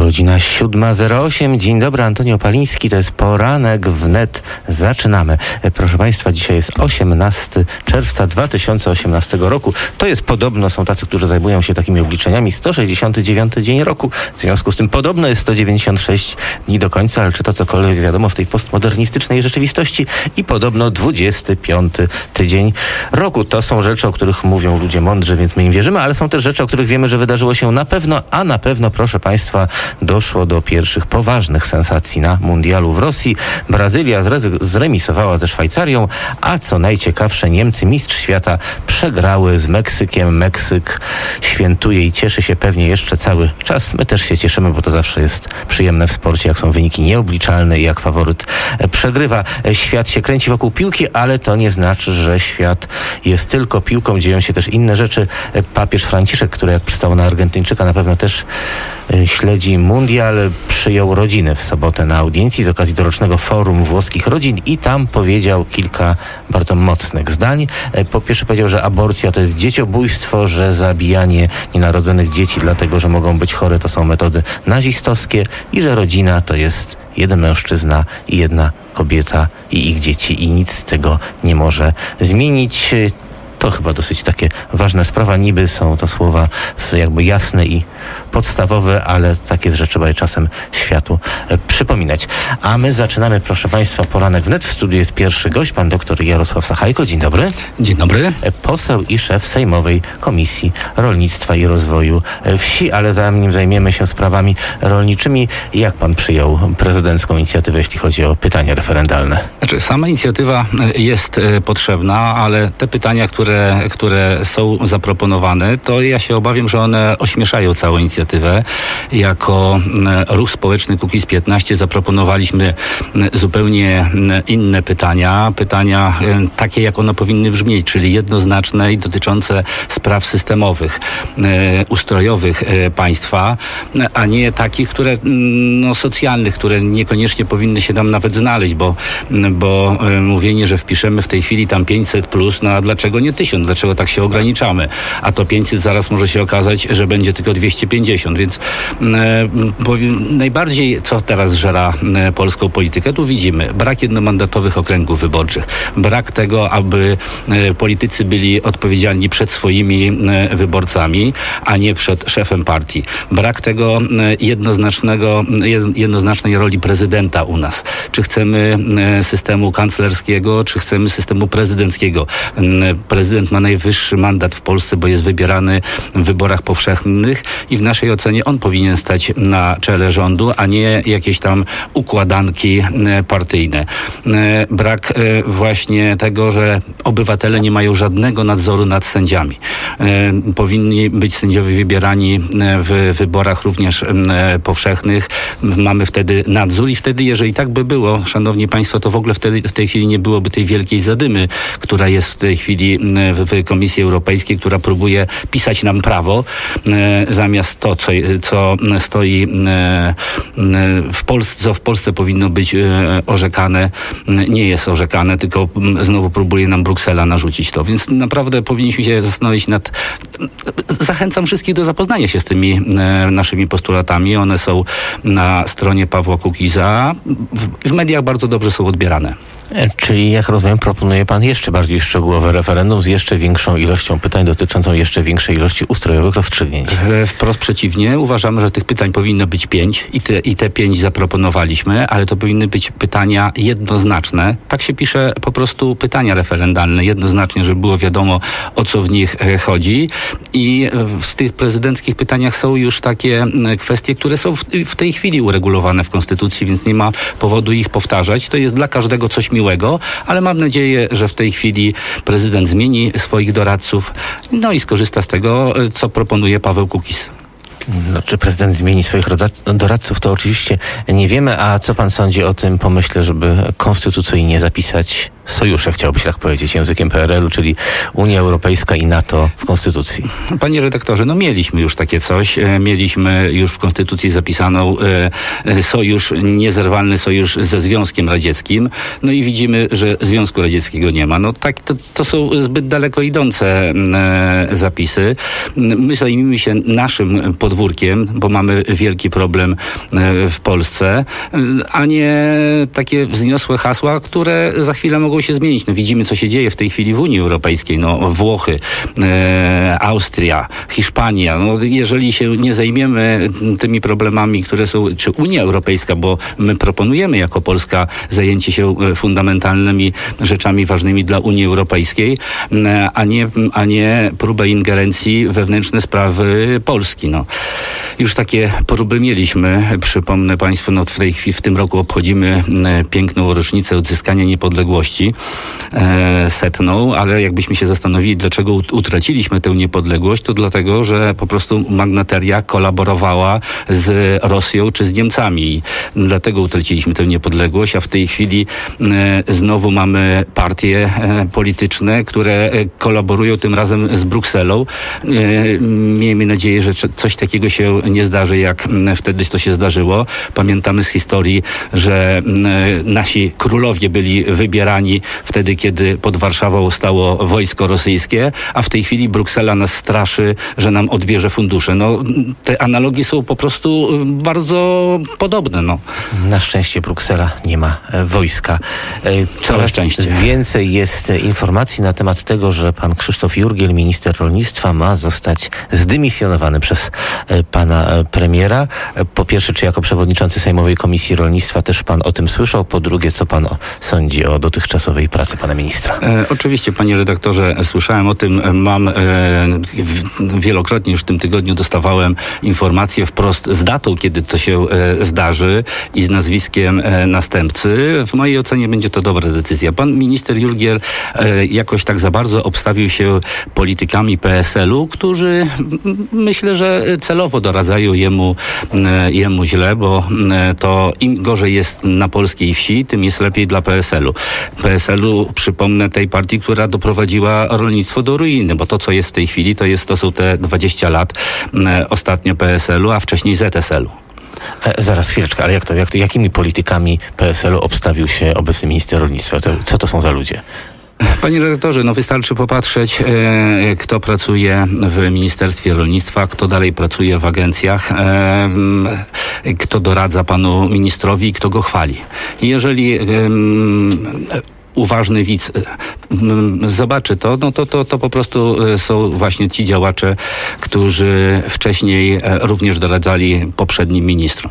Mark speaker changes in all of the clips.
Speaker 1: Godzina 7:08. Dzień dobry, Antoni Opaliński. To jest poranek wnet. Zaczynamy. Proszę Państwa, dzisiaj jest 18 czerwca 2018 roku. To jest podobno, są tacy, którzy zajmują się takimi obliczeniami, 169 dzień roku. W związku z tym podobno jest 196 dni do końca, ale czy to cokolwiek wiadomo w tej postmodernistycznej rzeczywistości? I podobno 25 tydzień roku. To są rzeczy, o których mówią ludzie mądrzy, więc my im wierzymy, ale są też rzeczy, o których wiemy, że wydarzyło się na pewno, a na pewno, proszę Państwa, doszło do pierwszych poważnych sensacji na mundialu w Rosji. Brazylia zremisowała ze Szwajcarią, a co najciekawsze, Niemcy, mistrz świata, przegrały z Meksykiem. Meksyk świętuje i cieszy się pewnie jeszcze cały czas. My też się cieszymy, bo to zawsze jest przyjemne w sporcie, jak są wyniki nieobliczalne i jak faworyt przegrywa. Świat się kręci wokół piłki, ale to nie znaczy, że świat jest tylko piłką. Dzieją się też inne rzeczy. Papież Franciszek, który jak przystał na Argentyńczyka, na pewno też śledzi mundial, przyjął rodziny w sobotę na audiencji z okazji dorocznego Forum Włoskich Rodzin i tam powiedział kilka bardzo mocnych zdań. Po pierwsze powiedział, że aborcja to jest dzieciobójstwo, że zabijanie nienarodzonych dzieci dlatego, że mogą być chore, to są metody nazistowskie i że rodzina to jest jeden mężczyzna i jedna kobieta i ich dzieci i nic tego nie może zmienić. To chyba dosyć takie ważna sprawa. Niby są to słowa jakby jasne i podstawowe, ale takie rzeczy trzeba czasem światu przypominać. A my zaczynamy, proszę Państwa, poranek wnet. W studiu jest pierwszy gość, pan doktor Jarosław Sachajko. Dzień dobry.
Speaker 2: Dzień dobry.
Speaker 1: Poseł i szef Sejmowej Komisji Rolnictwa i Rozwoju Wsi. Ale zanim zajmiemy się sprawami rolniczymi, jak pan przyjął prezydencką inicjatywę, jeśli chodzi o pytania referendalne?
Speaker 2: Znaczy, sama inicjatywa jest potrzebna, ale te pytania, które są zaproponowane, to ja się obawiam, że one ośmieszają całą inicjatywę. Jako Ruch Społeczny Kukiz 15 zaproponowaliśmy zupełnie inne pytania takie, jak one powinny brzmieć, czyli jednoznaczne i dotyczące spraw systemowych, ustrojowych państwa, a nie takich, socjalnych, które niekoniecznie powinny się tam nawet znaleźć, bo mówienie, że wpiszemy w tej chwili tam 500+, no a dlaczego nie 1000? Dlaczego tak się ograniczamy? A to 500 zaraz może się okazać, że będzie tylko 250, więc najbardziej, co teraz żera polską politykę, tu widzimy brak jednomandatowych okręgów wyborczych, brak tego, aby politycy byli odpowiedzialni przed swoimi wyborcami, a nie przed szefem partii. Brak tego jednoznacznej roli prezydenta u nas. Czy chcemy systemu kanclerskiego, czy chcemy systemu prezydenckiego. Prezydent ma najwyższy mandat w Polsce, bo jest wybierany w wyborach powszechnych i w naszej ocenie on powinien stać na czele rządu, a nie jakieś tam układanki partyjne. Brak właśnie tego, że obywatele nie mają żadnego nadzoru nad sędziami. Powinni być sędziowie wybierani w wyborach również powszechnych. Mamy wtedy nadzór i wtedy, jeżeli tak by było, szanowni państwo, to w ogóle w tej chwili nie byłoby tej wielkiej zadymy, która jest w tej chwili w Komisji Europejskiej, która próbuje pisać nam prawo, zamiast to, co stoi w Polsce, co w Polsce powinno być orzekane, nie jest orzekane, tylko znowu próbuje nam Bruksela narzucić to. Więc naprawdę powinniśmy się zastanowić zachęcam wszystkich do zapoznania się z tymi naszymi postulatami. One są na stronie Pawła Kukiza. W mediach bardzo dobrze są odbierane.
Speaker 1: Czyli, jak rozumiem, proponuje pan jeszcze bardziej szczegółowe referendum z jeszcze większą ilością pytań dotyczącą jeszcze większej ilości ustrojowych rozstrzygnięć.
Speaker 2: Wprost przeciwnie. Uważamy, że tych pytań powinno być 5 i te 5 zaproponowaliśmy, ale to powinny być pytania jednoznaczne. Tak się pisze po prostu pytania referendalne. Jednoznacznie, żeby było wiadomo, o co w nich chodzi. I w tych prezydenckich pytaniach są już takie kwestie, które są w tej chwili uregulowane w Konstytucji, więc nie ma powodu ich powtarzać. To jest dla każdego coś miłego, ale mam nadzieję, że w tej chwili prezydent zmieni swoich doradców, no i skorzysta z tego, co proponuje Paweł Kukiz.
Speaker 1: No, czy prezydent zmieni swoich doradców, to oczywiście nie wiemy. A co pan sądzi o tym pomyśle, żeby konstytucyjnie zapisać sojusze, chciałoby się tak powiedzieć, językiem PRL-u, czyli Unia Europejska i NATO w Konstytucji.
Speaker 2: Panie redaktorze, no mieliśmy już takie coś. Mieliśmy już w Konstytucji zapisaną sojusz, niezerwalny sojusz ze Związkiem Radzieckim. No i widzimy, że Związku Radzieckiego nie ma. No tak, to są zbyt daleko idące zapisy. My zajmijmy się naszym podwórkiem, bo mamy wielki problem w Polsce, a nie takie wzniosłe hasła, które za chwilę mogą się zmienić. No widzimy, co się dzieje w tej chwili w Unii Europejskiej. No Włochy, Austria, Hiszpania. No, jeżeli się nie zajmiemy tymi problemami, które są, czy Unia Europejska, bo my proponujemy jako Polska zajęcie się fundamentalnymi rzeczami ważnymi dla Unii Europejskiej, a nie próbę ingerencji w wewnętrzne sprawy Polski. No. Już takie próby mieliśmy. Przypomnę Państwu, no w tym roku obchodzimy piękną rocznicę odzyskania niepodległości, 100, ale jakbyśmy się zastanowili, dlaczego utraciliśmy tę niepodległość, to dlatego, że po prostu magnateria kolaborowała z Rosją czy z Niemcami. Dlatego utraciliśmy tę niepodległość, a w tej chwili znowu mamy partie polityczne, które kolaborują tym razem z Brukselą. Miejmy nadzieję, że coś takiego się nie zdarzy, jak wtedy to się zdarzyło. Pamiętamy z historii, że nasi królowie byli wybierani wtedy, kiedy pod Warszawą stało wojsko rosyjskie, a w tej chwili Bruksela nas straszy, że nam odbierze fundusze. No, te analogie są po prostu bardzo podobne. No.
Speaker 1: Na szczęście Bruksela nie ma wojska.
Speaker 2: Całe szczęście.
Speaker 1: Więcej jest informacji na temat tego, że pan Krzysztof Jurgiel, minister rolnictwa, ma zostać zdymisjonowany przez pana premiera. Po pierwsze, czy jako przewodniczący Sejmowej Komisji Rolnictwa też pan o tym słyszał? Po drugie, co pan sądzi o dotychczasowej pracy pana ministra?
Speaker 2: Oczywiście, panie redaktorze, słyszałem o tym. Mam wielokrotnie już w tym tygodniu dostawałem informacje wprost z datą, kiedy to się zdarzy i z nazwiskiem następcy. W mojej ocenie będzie to dobra decyzja. Pan minister Jurgiel jakoś tak za bardzo obstawił się politykami PSL-u, którzy myślę, że celowo doradzają jemu źle, bo to im gorzej jest na polskiej wsi, tym jest lepiej dla PSL-u. PSL-u, przypomnę, tej partii, która doprowadziła rolnictwo do ruiny, bo to, co jest w tej chwili, to są te 20 lat ostatnio PSL-u, a wcześniej ZSL-u.
Speaker 1: Zaraz, chwileczkę, ale jakimi politykami PSL-u obstawił się obecny minister rolnictwa? Co to są za ludzie?
Speaker 2: Panie redaktorze, no wystarczy popatrzeć, kto pracuje w Ministerstwie Rolnictwa, kto dalej pracuje w agencjach, kto doradza panu ministrowi i kto go chwali. Jeżeli uważny widz zobaczy to, no to po prostu są właśnie ci działacze, którzy wcześniej również doradzali poprzednim ministrom.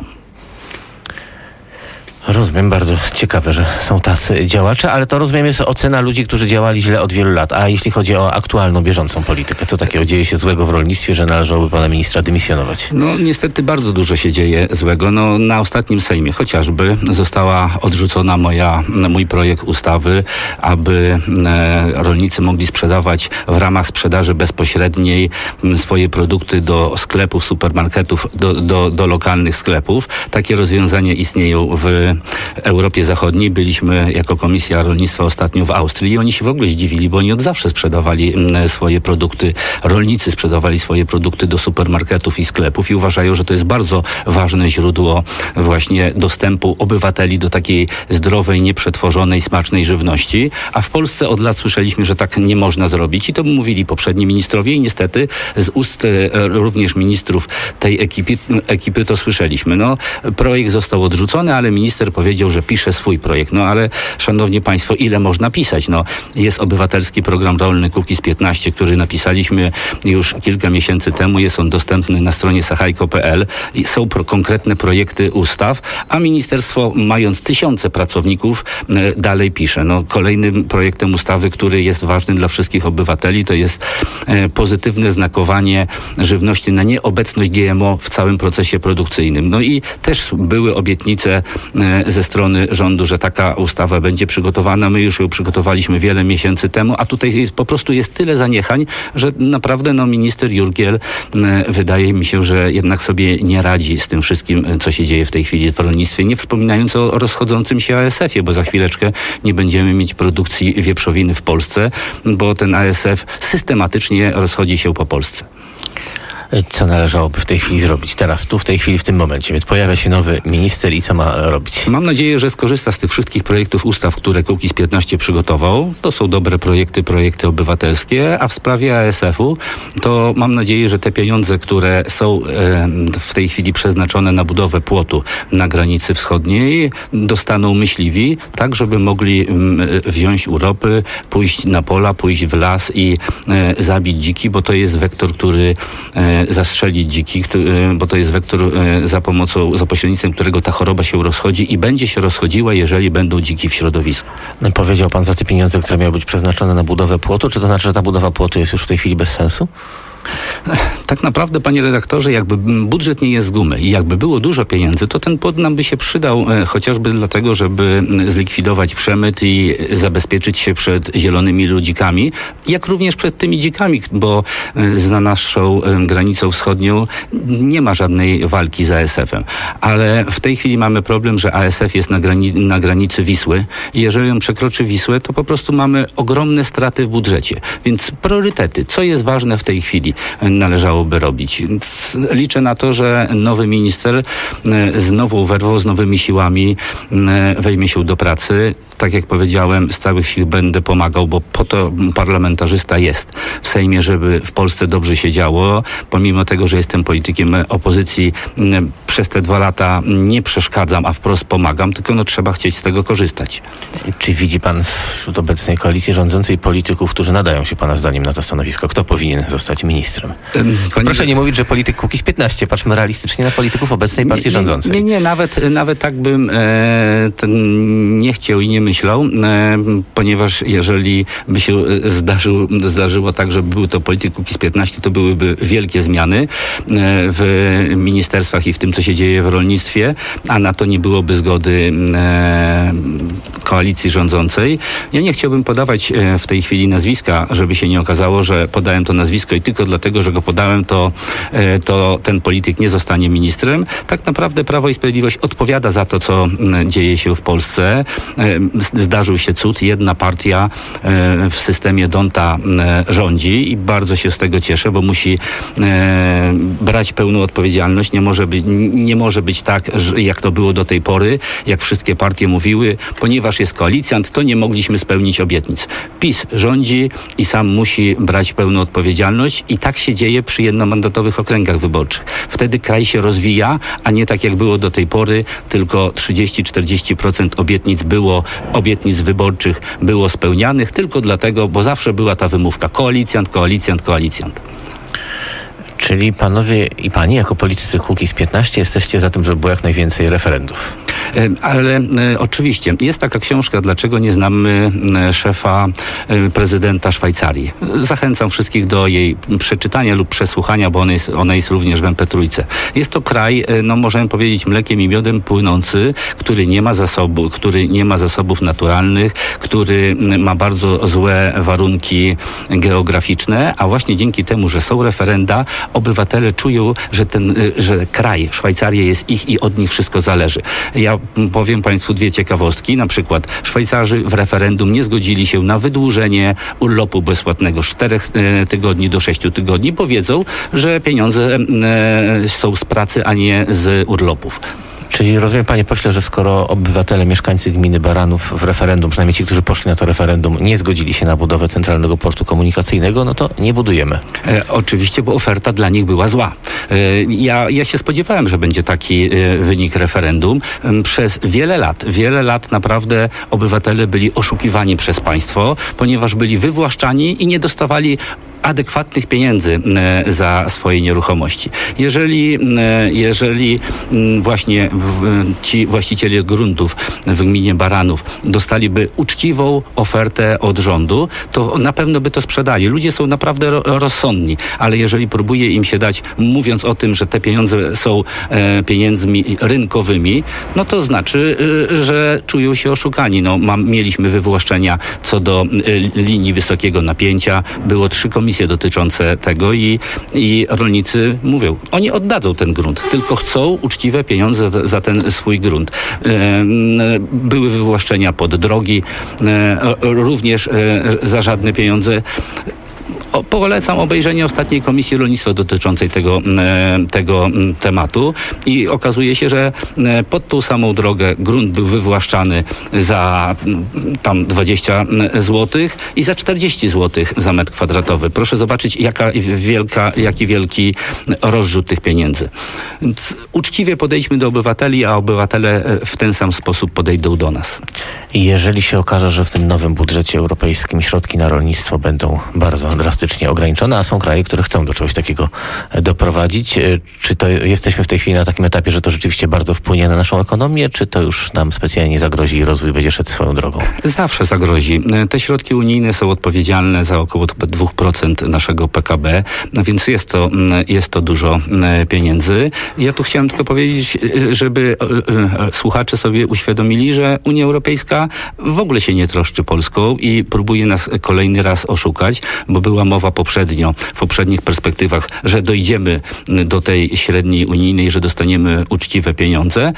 Speaker 1: Rozumiem, bardzo ciekawe, że są tacy działacze, ale to rozumiem jest ocena ludzi, którzy działali źle od wielu lat. A jeśli chodzi o aktualną, bieżącą politykę, co takiego dzieje się złego w rolnictwie, że należałoby pana ministra dymisjonować?
Speaker 2: No niestety bardzo dużo się dzieje złego. No na ostatnim Sejmie chociażby została odrzucona mój projekt ustawy, aby rolnicy mogli sprzedawać w ramach sprzedaży bezpośredniej swoje produkty do sklepów, supermarketów, do lokalnych sklepów. Takie rozwiązania istnieją w Europie Zachodniej. Byliśmy jako Komisja Rolnictwa ostatnio w Austrii i oni się w ogóle zdziwili, bo oni od zawsze sprzedawali swoje produkty, rolnicy sprzedawali swoje produkty do supermarketów i sklepów i uważają, że to jest bardzo ważne źródło właśnie dostępu obywateli do takiej zdrowej, nieprzetworzonej, smacznej żywności, a w Polsce od lat słyszeliśmy, że tak nie można zrobić i to mówili poprzedni ministrowie i niestety z ust również ministrów tej ekipy to słyszeliśmy. No, projekt został odrzucony, ale minister powiedział, że pisze swój projekt. No ale, szanowni państwo, ile można pisać? No, jest obywatelski program rolny Kukiz 15, który napisaliśmy już kilka miesięcy temu. Jest on dostępny na stronie sachajko.pl. Są konkretne projekty ustaw, a ministerstwo, mając tysiące pracowników, dalej pisze. No, kolejnym projektem ustawy, który jest ważny dla wszystkich obywateli, to jest pozytywne znakowanie żywności na nieobecność GMO w całym procesie produkcyjnym. No i też były obietnice ze strony rządu, że taka ustawa będzie przygotowana. My już ją przygotowaliśmy wiele miesięcy temu, a tutaj po prostu jest tyle zaniechań, że naprawdę minister Jurgiel wydaje mi się, że jednak sobie nie radzi z tym wszystkim, co się dzieje w tej chwili w rolnictwie, nie wspominając o rozchodzącym się ASF-ie, bo za chwileczkę nie będziemy mieć produkcji wieprzowiny w Polsce, bo ten ASF systematycznie rozchodzi się po Polsce.
Speaker 1: Co należałoby w tej chwili zrobić? Teraz, tu, w tej chwili, w tym momencie. Więc pojawia się nowy minister i co ma robić?
Speaker 2: Mam nadzieję, że skorzysta z tych wszystkich projektów ustaw, które Kukiz15 przygotował. To są dobre projekty obywatelskie, a w sprawie ASF-u to mam nadzieję, że te pieniądze, które są w tej chwili przeznaczone na budowę płotu na granicy wschodniej, dostaną myśliwi, tak żeby mogli wziąć urlopy, pójść na pola, pójść w las i zabić dziki, bo to jest wektor, który zastrzelić dziki, bo to jest wektor za pośrednictwem którego ta choroba się rozchodzi i będzie się rozchodziła, jeżeli będą dziki w środowisku.
Speaker 1: Powiedział pan za te pieniądze, które miały być przeznaczone na budowę płotu. Czy to znaczy, że ta budowa płotu jest już w tej chwili bez sensu?
Speaker 2: Tak naprawdę, panie redaktorze, jakby budżet nie jest z gumy i jakby było dużo pieniędzy, to ten płot nam by się przydał chociażby dlatego, żeby zlikwidować przemyt i zabezpieczyć się przed zielonymi ludzikami, jak również przed tymi dzikami, bo za naszą granicą wschodnią nie ma żadnej walki z ASF-em. Ale w tej chwili mamy problem, że ASF jest na granicy Wisły i jeżeli on przekroczy Wisłę, to po prostu mamy ogromne straty w budżecie. Więc priorytety, co jest ważne w tej chwili, należałoby robić. Więc liczę na to, że nowy minister z nową werwą, z nowymi siłami wejmie się do pracy. Tak jak powiedziałem, z całych sił będę pomagał, bo po to parlamentarzysta jest w Sejmie, żeby w Polsce dobrze się działo. Pomimo tego, że jestem politykiem opozycji, przez te 2 lata nie przeszkadzam, a wprost pomagam, tylko trzeba chcieć z tego korzystać.
Speaker 1: Czy widzi pan wśród obecnej koalicji rządzącej polityków, którzy nadają się pana zdaniem na to stanowisko? Kto powinien zostać ministrem? Proszę nie mówić, że polityk Kukiz15. Patrzmy realistycznie na polityków obecnej partii rządzącej.
Speaker 2: Nie, nawet tak bym nie chciał i nie myślał, ponieważ jeżeli by się zdarzyło tak, że był to polityk Kukiz15, to byłyby wielkie zmiany w ministerstwach i w tym, co się dzieje w rolnictwie, a na to nie byłoby zgody koalicji rządzącej. Ja nie chciałbym podawać w tej chwili nazwiska, żeby się nie okazało, że podałem to nazwisko i tylko dlatego, że go podałem, to ten polityk nie zostanie ministrem. Tak naprawdę Prawo i Sprawiedliwość odpowiada za to, co dzieje się w Polsce. Zdarzył się cud. Jedna partia w systemie D'Hondta rządzi i bardzo się z tego cieszę, bo musi brać pełną odpowiedzialność. Nie może być tak, jak to było do tej pory, jak wszystkie partie mówiły, ponieważ jest koalicjant, to nie mogliśmy spełnić obietnic. PiS rządzi i sam musi brać pełną odpowiedzialność i tak się dzieje przy jednomandatowych okręgach wyborczych. Wtedy kraj się rozwija, a nie tak jak było do tej pory, tylko 30-40% obietnic wyborczych było spełnianych tylko dlatego, bo zawsze była ta wymówka koalicjant.
Speaker 1: Czyli panowie i pani jako politycy Kukiz15 jesteście za tym, żeby było jak najwięcej referendów.
Speaker 2: Ale oczywiście jest taka książka, dlaczego nie znamy szefa prezydenta Szwajcarii. Zachęcam wszystkich do jej przeczytania lub przesłuchania, bo ona jest również w MP3. Jest to kraj, możemy powiedzieć, mlekiem i miodem płynący, który nie ma zasobów naturalnych, który ma bardzo złe warunki geograficzne, a właśnie dzięki temu, że są referenda, obywatele czują, że kraj, Szwajcaria jest ich i od nich wszystko zależy. Ja powiem państwu 2 ciekawostki. Na przykład Szwajcarzy w referendum nie zgodzili się na wydłużenie urlopu bezpłatnego z 4 tygodni do 6 tygodni, bo wiedzą, że pieniądze są z pracy, a nie z urlopów.
Speaker 1: Czyli rozumiem, panie pośle, że skoro obywatele, mieszkańcy gminy Baranów w referendum, przynajmniej ci, którzy poszli na to referendum, nie zgodzili się na budowę centralnego portu komunikacyjnego, no to nie budujemy.
Speaker 2: Oczywiście, bo oferta dla nich była zła. Ja się spodziewałem, że będzie taki wynik referendum. Przez wiele lat naprawdę obywatele byli oszukiwani przez państwo, ponieważ byli wywłaszczani i nie dostawali adekwatnych pieniędzy za swoje nieruchomości. Jeżeli właśnie ci właściciele gruntów w gminie Baranów dostaliby uczciwą ofertę od rządu, to na pewno by to sprzedali. Ludzie są naprawdę rozsądni, ale jeżeli próbuje im się dać, mówiąc o tym, że te pieniądze są pieniędzmi rynkowymi, no to znaczy, że czują się oszukani. Mieliśmy wywłaszczenia co do linii wysokiego napięcia. Było 3 komisje dotyczące tego i rolnicy mówią, oni oddadzą ten grunt, tylko chcą uczciwe pieniądze za ten swój grunt. Były wywłaszczenia pod drogi, również za żadne pieniądze. Polecam obejrzenie ostatniej Komisji Rolnictwa dotyczącej tego tematu i okazuje się, że pod tą samą drogę grunt był wywłaszczany za tam 20 zł i za 40 zł za metr kwadratowy. Proszę zobaczyć, jaki wielki rozrzut tych pieniędzy. Więc uczciwie podejdźmy do obywateli, a obywatele w ten sam sposób podejdą do nas.
Speaker 1: I jeżeli się okaże, że w tym nowym budżecie europejskim środki na rolnictwo będą bardzo drastycznie ograniczone, a są kraje, które chcą do czegoś takiego doprowadzić, czy to jesteśmy w tej chwili na takim etapie, że to rzeczywiście bardzo wpłynie na naszą ekonomię, czy to już nam specjalnie zagrozi i rozwój będzie szedł swoją drogą? Zawsze
Speaker 2: zagrozi. Te środki unijne są odpowiedzialne za około 2% naszego PKB, więc jest to dużo pieniędzy. Ja tu chciałem tylko powiedzieć, żeby słuchacze sobie uświadomili, że Unia Europejska w ogóle się nie troszczy Polską i próbuje nas kolejny raz oszukać, bo była mowa w poprzednich perspektywach, że dojdziemy do tej średniej unijnej, że dostaniemy uczciwe pieniądze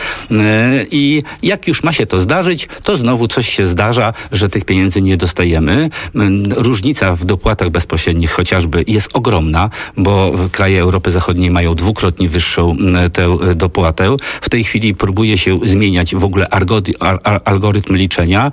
Speaker 2: i jak już ma się to zdarzyć, to znowu coś się zdarza, że tych pieniędzy nie dostajemy. Różnica w dopłatach bezpośrednich chociażby jest ogromna, bo kraje Europy Zachodniej mają 2-krotnie wyższą tę dopłatę. W tej chwili próbuje się zmieniać w ogóle algorytm liczenia.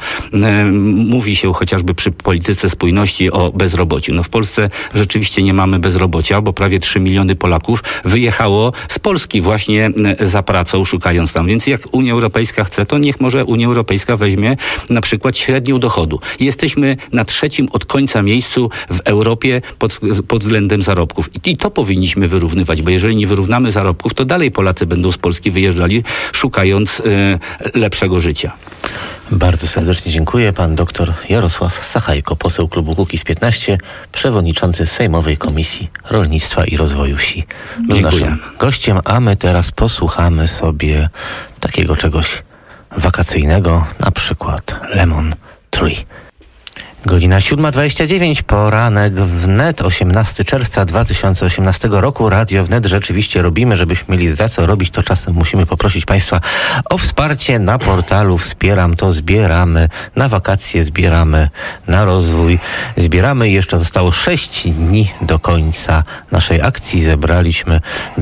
Speaker 2: Mówi się chociażby przy polityce spójności o bezrobociu. W Polsce rzeczywiście nie mamy bezrobocia, bo prawie 3 miliony Polaków wyjechało z Polski właśnie za pracą, szukając tam. Więc jak Unia Europejska chce, to niech może Unia Europejska weźmie na przykład średnią dochodu. Jesteśmy na 3. od końca miejscu w Europie pod względem zarobków. I to powinniśmy wyrównywać, bo jeżeli nie wyrównamy zarobków, to dalej Polacy będą z Polski wyjeżdżali, szukając lepszego życia.
Speaker 1: Bardzo serdecznie dziękuję. Pan doktor Jarosław Sachajko, poseł klubu Kukiz15, przewodniczący Sejmowej Komisji Rolnictwa i Rozwoju Wsi. Był naszym gościem, a my teraz posłuchamy sobie takiego czegoś wakacyjnego, na przykład Lemon Tree. Godzina 7:29, poranek wnet, 18 czerwca 2018 roku. Radio wnet rzeczywiście robimy, żebyśmy mieli za co robić, to czasem musimy poprosić Państwa o wsparcie na portalu Wspieram to zbieramy, na wakacje zbieramy, na rozwój zbieramy. Jeszcze zostało 6 dni do końca naszej akcji. Zebraliśmy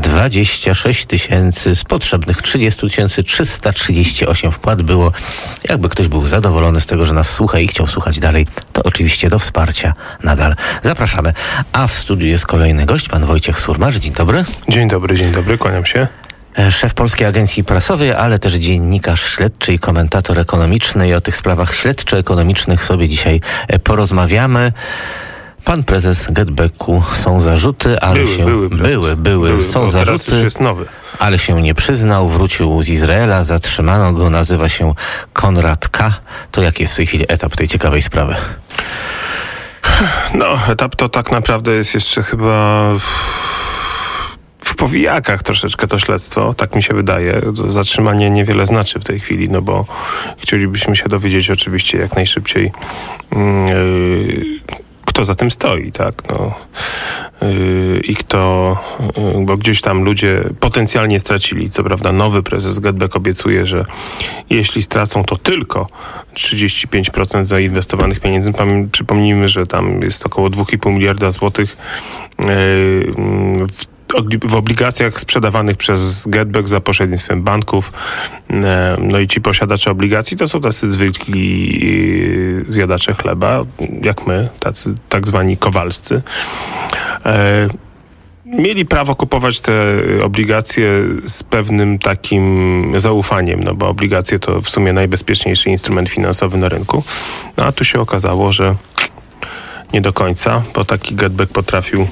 Speaker 1: 26 000 z potrzebnych 30 338 wpłat było. Jakby ktoś był zadowolony z tego, że nas słucha i chciał słuchać dalej, to oczywiście do wsparcia nadal zapraszamy. A w studiu jest kolejny gość, pan Wojciech Surmacz. Dzień dobry.
Speaker 3: Dzień dobry, kłaniam się.
Speaker 1: Szef Polskiej Agencji Prasowej, ale też dziennikarz śledczy i komentator ekonomiczny. I o tych sprawach śledczo-ekonomicznych sobie dzisiaj porozmawiamy. Pan prezes GetBacku, są zarzuty, ale były, są zarzuty,
Speaker 3: teraz już jest nowy.
Speaker 1: Ale się nie przyznał, wrócił z Izraela, zatrzymano go, nazywa się Konrad K. To jaki jest w tej chwili etap tej ciekawej sprawy?
Speaker 3: Etap to tak naprawdę jest jeszcze chyba w powijakach troszeczkę to śledztwo, tak mi się wydaje. Zatrzymanie niewiele znaczy w tej chwili, bo chcielibyśmy się dowiedzieć oczywiście jak najszybciej, kto za tym stoi, tak? I kto, bo gdzieś tam ludzie potencjalnie stracili. Co prawda nowy prezes GetBack obiecuje, że jeśli stracą, to tylko 35% zainwestowanych pieniędzy. Przypomnijmy, że tam jest około 2,5 miliarda złotych w obligacjach sprzedawanych przez GetBack za pośrednictwem banków. I ci posiadacze obligacji to są tacy zwykli zjadacze chleba, jak my, tacy tak zwani kowalscy. Mieli prawo kupować te obligacje z pewnym takim zaufaniem, bo obligacje to w sumie najbezpieczniejszy instrument finansowy na rynku. A tu się okazało, że nie do końca, bo taki getback potrafił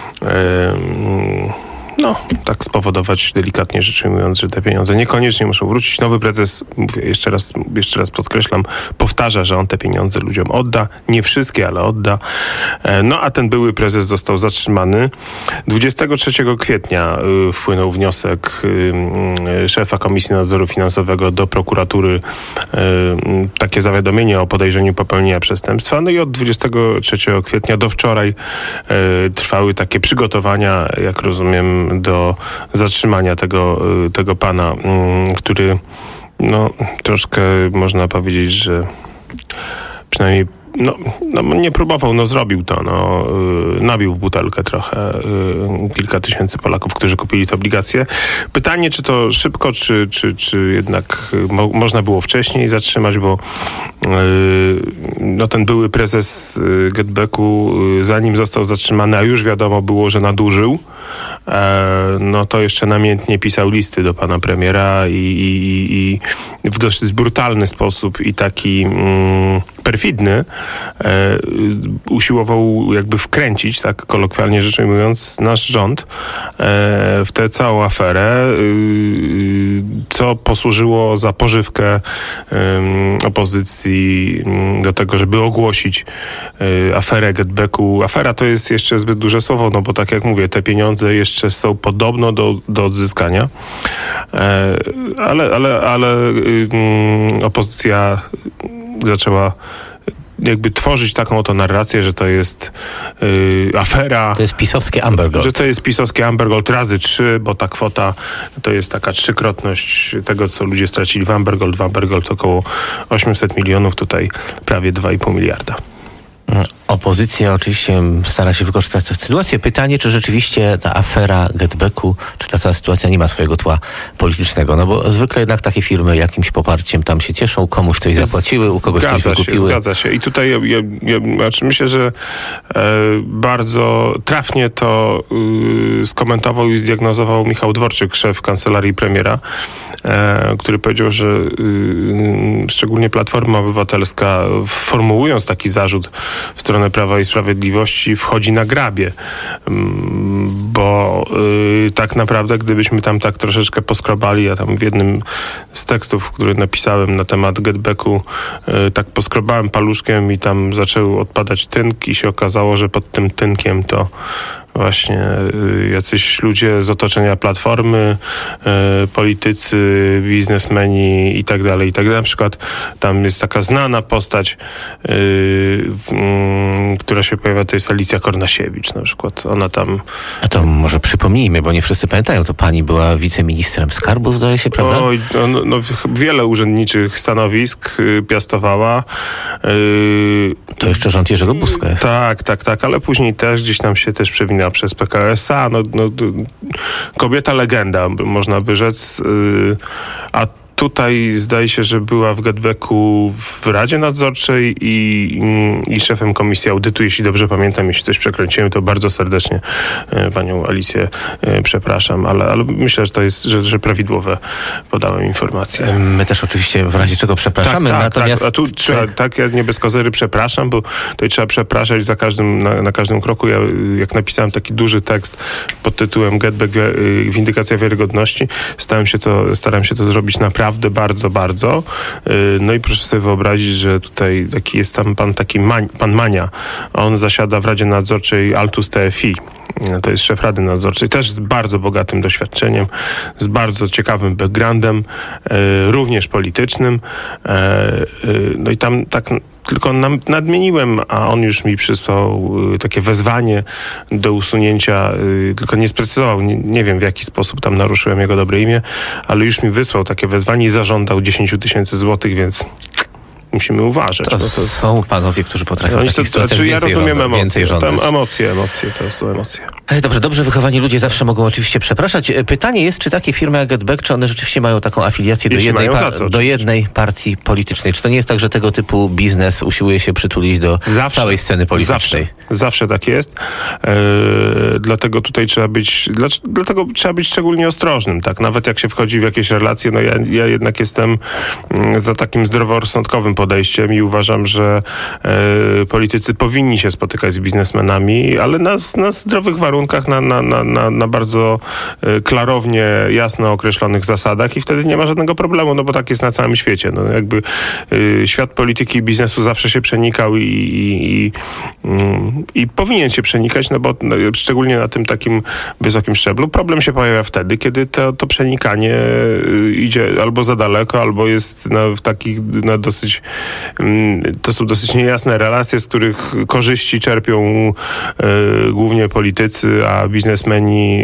Speaker 3: tak spowodować, delikatnie rzecz ujmując, że te pieniądze niekoniecznie muszą wrócić. Nowy prezes, mówię, jeszcze raz podkreślam, powtarza, że on te pieniądze ludziom odda. Nie wszystkie, ale odda. A ten były prezes został zatrzymany. 23 kwietnia wpłynął wniosek szefa Komisji Nadzoru Finansowego do prokuratury, takie zawiadomienie o podejrzeniu popełnienia przestępstwa. No i od 23 kwietnia do wczoraj trwały takie przygotowania, jak rozumiem, do zatrzymania tego pana, który troszkę można powiedzieć, że przynajmniej nie próbował, zrobił to. Nabił w butelkę trochę kilka tysięcy Polaków, którzy kupili te obligacje. Pytanie, czy to szybko, czy jednak można było wcześniej zatrzymać, bo ten były prezes getbacku, zanim został zatrzymany, a już wiadomo było, że nadużył, to jeszcze namiętnie pisał listy do pana premiera i w dosyć brutalny sposób i taki perfidny usiłował jakby wkręcić, tak kolokwialnie rzecz ujmując, nasz rząd w tę całą aferę, co posłużyło za pożywkę opozycji do tego, żeby ogłosić aferę getbacku. Afera to jest jeszcze zbyt duże słowo, bo tak jak mówię, te pieniądze jeszcze są podobno do odzyskania, ale opozycja zaczęła jakby tworzyć taką oto narrację, że to jest afera.
Speaker 1: To jest pisowskie Amber Gold.
Speaker 3: Że to jest pisowskie Amber Gold razy 3, bo ta kwota to jest taka trzykrotność tego, co ludzie stracili w Amber Gold. W Amber Gold około 800 milionów, tutaj prawie 2,5 miliarda.
Speaker 1: Opozycja oczywiście stara się wykorzystać tę sytuację. Pytanie, czy rzeczywiście ta afera getbacku, czy ta cała sytuacja nie ma swojego tła politycznego? Bo zwykle jednak takie firmy jakimś poparciem tam się cieszą, komuś coś zapłaciły, u kogoś coś wykupiły.
Speaker 3: Zgadza się. I tutaj myślę, że bardzo trafnie to skomentował i zdiagnozował Michał Dworczyk, szef kancelarii premiera, który powiedział, że szczególnie Platforma Obywatelska, formułując taki zarzut w stronę Prawa i Sprawiedliwości, wchodzi na grabie, bo tak naprawdę, gdybyśmy tam tak troszeczkę poskrobali, ja tam w jednym z tekstów, który napisałem na temat getbacku, tak poskrobałem paluszkiem i tam zaczął odpadać tynk i się okazało, że pod tym tynkiem to właśnie jacyś ludzie z otoczenia Platformy, politycy, biznesmeni i tak dalej, i tak dalej. Na przykład tam jest taka znana postać, która się pojawia, to jest Alicja Kornasiewicz na przykład. Ona tam...
Speaker 1: A to może przypomnijmy, bo nie wszyscy pamiętają, to pani była wiceministrem skarbu, zdaje się, prawda?
Speaker 3: Oj, wiele urzędniczych stanowisk piastowała.
Speaker 1: To jeszcze rząd Jerzego Buzka jest.
Speaker 3: Tak, ale później też gdzieś tam się też przewinęła przez PKS-a. Kobieta legenda, można by rzec. A tutaj zdaje się, że była w getbacku w Radzie Nadzorczej i szefem Komisji Audytu. Jeśli dobrze pamiętam, jeśli coś przekręciłem, to bardzo serdecznie panią Alicję przepraszam, ale myślę, że to jest, że prawidłowe podałem informacje.
Speaker 1: My też oczywiście w razie czego przepraszamy, natomiast...
Speaker 3: Tak. A tu trzeba, ja nie bez kozery przepraszam, bo tutaj trzeba przepraszać za każdym, na każdym kroku. Ja, jak napisałem taki duży tekst pod tytułem Getback, windykacja wiarygodności, starałem się to zrobić naprawdę bardzo. No i proszę sobie wyobrazić, że tutaj taki jest tam pan Mania. On zasiada w Radzie Nadzorczej Altus TFI. To jest szef Rady Nadzorczej, też z bardzo bogatym doświadczeniem, z bardzo ciekawym backgroundem, również politycznym. No i tam tak tylko nadmieniłem, a on już mi przysłał takie wezwanie do usunięcia, tylko nie sprecyzował, nie wiem w jaki sposób tam naruszyłem jego dobre imię, ale już mi wysłał takie wezwanie i zażądał 10 000 złotych, więc musimy uważać.
Speaker 1: To są panowie, którzy potrafią takie sytuacje
Speaker 3: ja rozumiem emocje.
Speaker 1: Emocje,
Speaker 3: to są emocje.
Speaker 1: Dobrze wychowani ludzie zawsze mogą oczywiście przepraszać. Pytanie jest, czy takie firmy jak Getback, czy one rzeczywiście mają taką afiliację do jednej partii politycznej? Czy to nie jest tak, że tego typu biznes usiłuje się przytulić do całej sceny politycznej?
Speaker 3: Zawsze tak jest. Dlatego tutaj trzeba być szczególnie ostrożnym. Tak? Nawet jak się wchodzi w jakieś relacje, ja jednak jestem za takim zdroworozsądkowym podejściem podejściem i uważam, że politycy powinni się spotykać z biznesmenami, ale na zdrowych warunkach, na bardzo klarownie, jasno określonych zasadach i wtedy nie ma żadnego problemu, no bo tak jest na całym świecie. No jakby świat polityki i biznesu zawsze się przenikał i powinien się przenikać, no bo szczególnie na tym takim wysokim szczeblu. Problem się pojawia wtedy, kiedy to przenikanie idzie albo za daleko, albo jest to są dosyć niejasne relacje, z których korzyści czerpią głównie politycy, a biznesmeni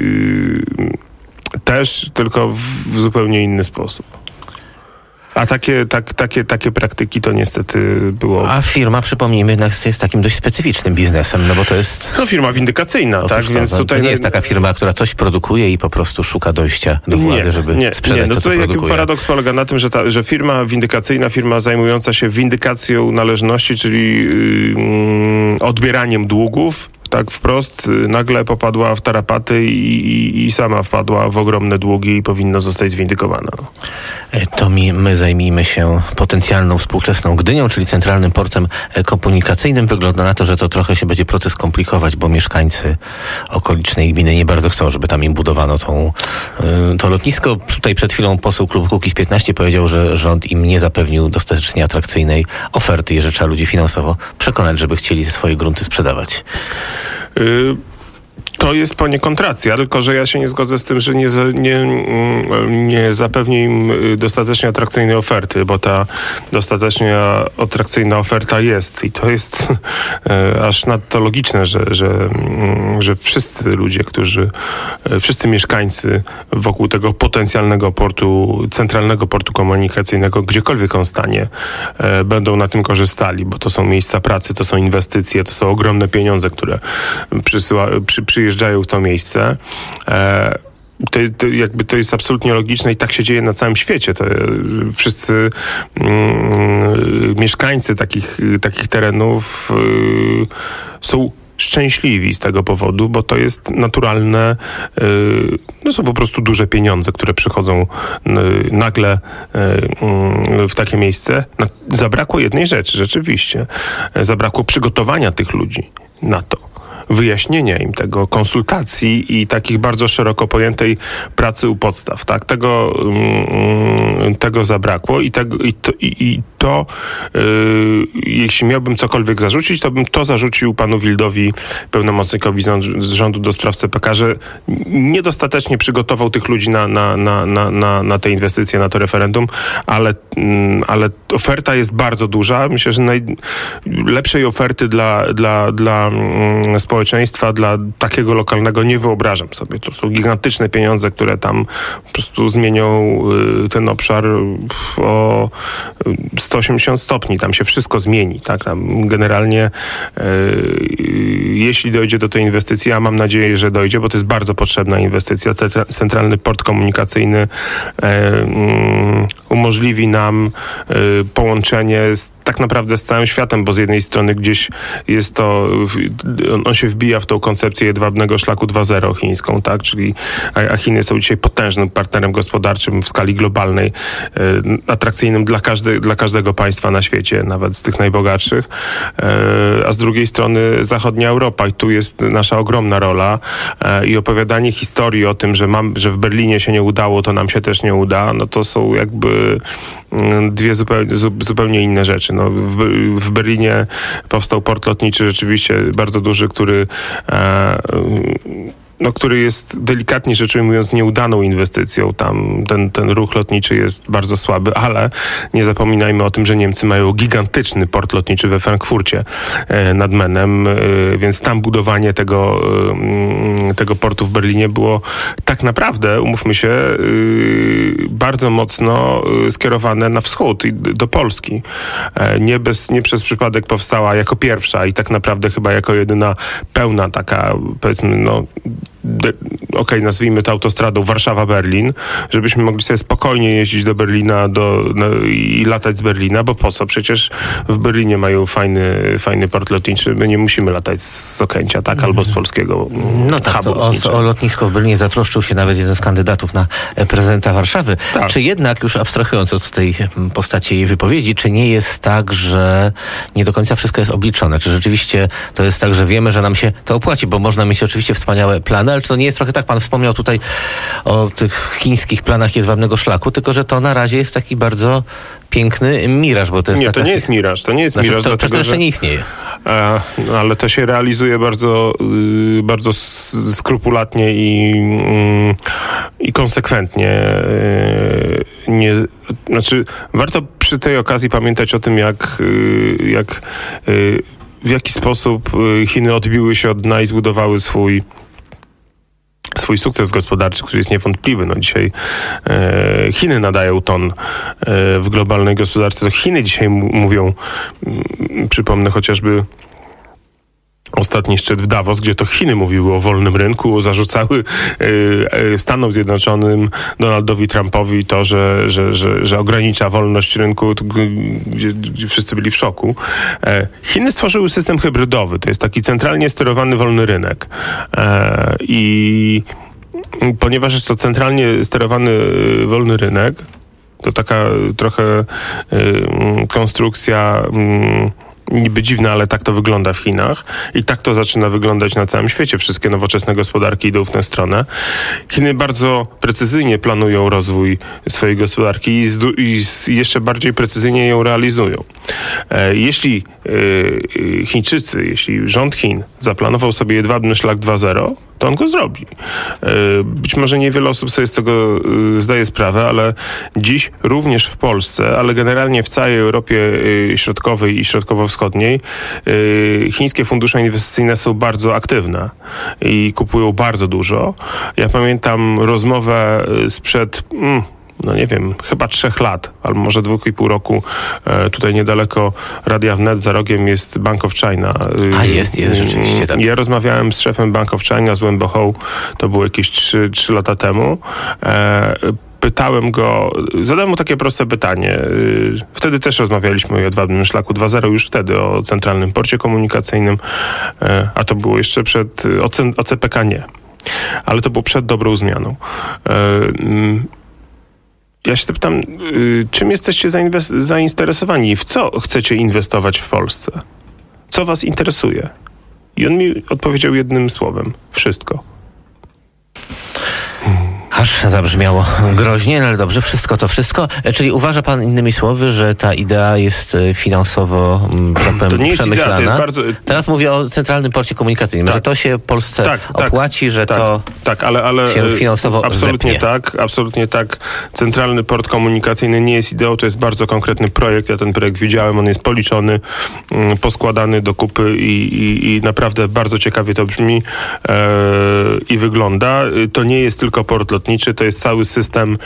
Speaker 3: też, tylko w zupełnie inny sposób. A takie praktyki to niestety było...
Speaker 1: A firma, przypomnijmy, jest takim dość specyficznym biznesem, no bo to jest...
Speaker 3: No firma windykacyjna, tak?
Speaker 1: Więc tutaj to nie jest taka firma, która coś produkuje i po prostu szuka dojścia do władzy, żeby sprzedać to, co produkuje.
Speaker 3: Jakby paradoks polega na tym, że firma windykacyjna, firma zajmująca się windykacją należności, czyli odbieraniem długów, tak wprost, nagle popadła w tarapaty i sama wpadła w ogromne długi i powinno zostać zwindykowana.
Speaker 1: To my zajmijmy się potencjalną współczesną Gdynią, czyli Centralnym Portem Komunikacyjnym. Wygląda na to, że to trochę się będzie proces komplikować, bo mieszkańcy okolicznej gminy nie bardzo chcą, żeby tam im budowano to lotnisko. Tutaj przed chwilą poseł klubu Kukiz15 powiedział, że rząd im nie zapewnił dostatecznie atrakcyjnej oferty i że trzeba ludzi finansowo przekonać, żeby chcieli swoje grunty sprzedawać.
Speaker 3: To jest poniekąd racja, tylko że ja się nie zgodzę z tym, że nie zapewni im dostatecznie atrakcyjnej oferty, bo ta dostatecznie atrakcyjna oferta jest i to jest aż nadto logiczne, że wszyscy ludzie, wszyscy mieszkańcy wokół tego potencjalnego portu, centralnego portu komunikacyjnego, gdziekolwiek on stanie, będą na tym korzystali, bo to są miejsca pracy, to są inwestycje, to są ogromne pieniądze, które przyjeżdżają w to miejsce. To jest absolutnie logiczne i tak się dzieje na całym świecie. Wszyscy mieszkańcy takich terenów są szczęśliwi z tego powodu, bo to jest naturalne, są po prostu duże pieniądze, które przychodzą nagle w takie miejsce. Zabrakło jednej rzeczy, rzeczywiście. Zabrakło przygotowania tych ludzi na to. Wyjaśnienia im tego, konsultacji i takich bardzo szeroko pojętej pracy u podstaw, tak? Tego zabrakło i to jeśli miałbym cokolwiek zarzucić, to bym to zarzucił panu Wildowi, pełnomocnikowi z rządu do spraw CPK, że niedostatecznie przygotował tych ludzi na te inwestycje, na to referendum, ale oferta jest bardzo duża. Myślę, że najlepszej oferty dla społeczeństwa, dla takiego lokalnego nie wyobrażam sobie. To są gigantyczne pieniądze, które tam po prostu zmienią ten obszar o 180 stopni. Tam się wszystko zmieni. Tak? Tam generalnie jeśli dojdzie do tej inwestycji, a mam nadzieję, że dojdzie, bo to jest bardzo potrzebna inwestycja. Centralny Port Komunikacyjny umożliwi nam połączenie tak naprawdę z całym światem, bo z jednej strony gdzieś jest to, on się wbija w tą koncepcję jedwabnego szlaku 2.0 chińską, tak? Czyli a Chiny są dzisiaj potężnym partnerem gospodarczym w skali globalnej, atrakcyjnym dla każdego państwa na świecie, nawet z tych najbogatszych. A z drugiej strony zachodnia Europa i tu jest nasza ogromna rola i opowiadanie historii o tym, że w Berlinie się nie udało, to nam się też nie uda, no to są jakby dwie zupełnie inne rzeczy. No, w Berlinie powstał port lotniczy rzeczywiście bardzo duży, który jest delikatnie rzecz ujmując nieudaną inwestycją. Tam ten ruch lotniczy jest bardzo słaby, ale nie zapominajmy o tym, że Niemcy mają gigantyczny port lotniczy we Frankfurcie nad Menem, więc tam budowanie tego portu w Berlinie było tak naprawdę, umówmy się, bardzo mocno skierowane na wschód i do Polski. Nie przez przypadek powstała jako pierwsza i tak naprawdę chyba jako jedyna pełna taka, powiedzmy, nazwijmy to autostradą Warszawa-Berlin, żebyśmy mogli sobie spokojnie jeździć do Berlina i latać z Berlina, bo po co? Przecież w Berlinie mają fajny port lotniczy. My nie musimy latać z Okęcia, tak? Albo z polskiego
Speaker 1: No tak,
Speaker 3: hubu
Speaker 1: o lotnisko w Berlinie zatroszczył się nawet jeden z kandydatów na prezydenta Warszawy.
Speaker 3: Tak.
Speaker 1: Czy jednak, już abstrahując od tej postaci jej wypowiedzi, czy nie jest tak, że nie do końca wszystko jest obliczone? Czy rzeczywiście to jest tak, że wiemy, że nam się to opłaci, bo można mieć oczywiście wspaniałe plany, ale czy to nie jest trochę tak, pan wspomniał tutaj o tych chińskich planach jedwabnego szlaku, tylko że to na razie jest taki bardzo piękny miraż, bo to jest
Speaker 3: to nie jest miraż. To nie jest miraż,
Speaker 1: to
Speaker 3: dlatego,
Speaker 1: jeszcze
Speaker 3: że
Speaker 1: nie istnieje.
Speaker 3: Ale to się realizuje bardzo, bardzo skrupulatnie i konsekwentnie. Warto przy tej okazji pamiętać o tym, w jaki sposób Chiny odbiły się od dna i zbudowały swój sukces gospodarczy, który jest niewątpliwy. No dzisiaj Chiny nadają ton w globalnej gospodarce. To Chiny dzisiaj mówią, przypomnę chociażby ostatni szczyt w Davos, gdzie to Chiny mówiły o wolnym rynku, zarzucały Stanom Zjednoczonym, Donaldowi Trumpowi to, że ogranicza wolność rynku, gdzie wszyscy byli w szoku. Chiny stworzyły system hybrydowy. To jest taki centralnie sterowany wolny rynek. I ponieważ jest to centralnie sterowany wolny rynek, to taka trochę konstrukcja niby dziwne, ale tak to wygląda w Chinach i tak to zaczyna wyglądać na całym świecie. Wszystkie nowoczesne gospodarki idą w tę stronę. Chiny bardzo precyzyjnie planują rozwój swojej gospodarki i jeszcze bardziej precyzyjnie ją realizują. Jeśli Chińczycy, jeśli rząd Chin zaplanował sobie jedwabny szlak 2.0, to on go zrobi. Być może niewiele osób sobie z tego zdaje sprawę, ale dziś również w Polsce, ale generalnie w całej Europie Środkowej i Środkowo-Wschodniej chińskie fundusze inwestycyjne są bardzo aktywne i kupują bardzo dużo. Ja pamiętam rozmowę sprzed chyba 3 lat, albo może 2,5 roku. Tutaj niedaleko Radia Wnet, za rogiem jest Bank of China.
Speaker 1: Jest rzeczywiście tak.
Speaker 3: Ja rozmawiałem z szefem Bank of China, z Wen Bohou, to było jakieś 3 lata temu. Pytałem go, zadałem mu takie proste pytanie. Wtedy też rozmawialiśmy o jedwabnym szlaku 2.0, już wtedy o centralnym porcie komunikacyjnym, a to było jeszcze o CPK nie. Ale to było przed dobrą zmianą. Ja się pytam, czym jesteście zainteresowani? W co chcecie inwestować w Polsce? Co was interesuje? I on mi odpowiedział jednym słowem. Wszystko.
Speaker 1: Aż zabrzmiało groźnie, no ale dobrze, wszystko to wszystko. Czyli uważa pan innymi słowy, że ta idea jest finansowo, tak powiem,
Speaker 3: to nie jest
Speaker 1: przemyślana?
Speaker 3: Idea, to jest bardzo...
Speaker 1: Teraz mówię o centralnym porcie komunikacyjnym,
Speaker 3: tak.
Speaker 1: Że to się Polsce opłaci, że to
Speaker 3: ale
Speaker 1: się finansowo
Speaker 3: absolutnie
Speaker 1: zepnie.
Speaker 3: Absolutnie tak. Centralny port komunikacyjny nie jest ideą, to jest bardzo konkretny projekt. Ja ten projekt widziałem, on jest policzony, poskładany do kupy i naprawdę bardzo ciekawie to brzmi i wygląda. To nie jest tylko port lotniczy, to jest cały system,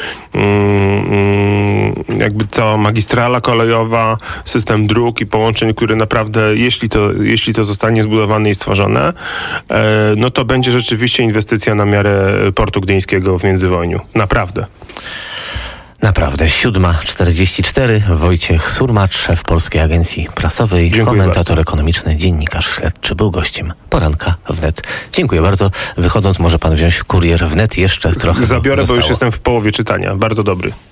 Speaker 3: jakby cała magistrala kolejowa, system dróg i połączeń, który naprawdę, jeśli to zostanie zbudowane i stworzone, no to będzie rzeczywiście inwestycja na miarę portu gdyńskiego w Międzywojniu. Naprawdę.
Speaker 1: Naprawdę. 7:44. Wojciech Surmacz, szef Polskiej Agencji Prasowej,
Speaker 3: Dziękuję
Speaker 1: komentator
Speaker 3: bardzo.
Speaker 1: ekonomiczny, dziennikarz śledczy, był gościem poranka Wnet. Dziękuję bardzo. Wychodząc, może pan wziąć kurier Wnet jeszcze trochę.
Speaker 3: Zabiorę,
Speaker 1: zostało.
Speaker 3: bo już jestem w połowie czytania. Bardzo dobry.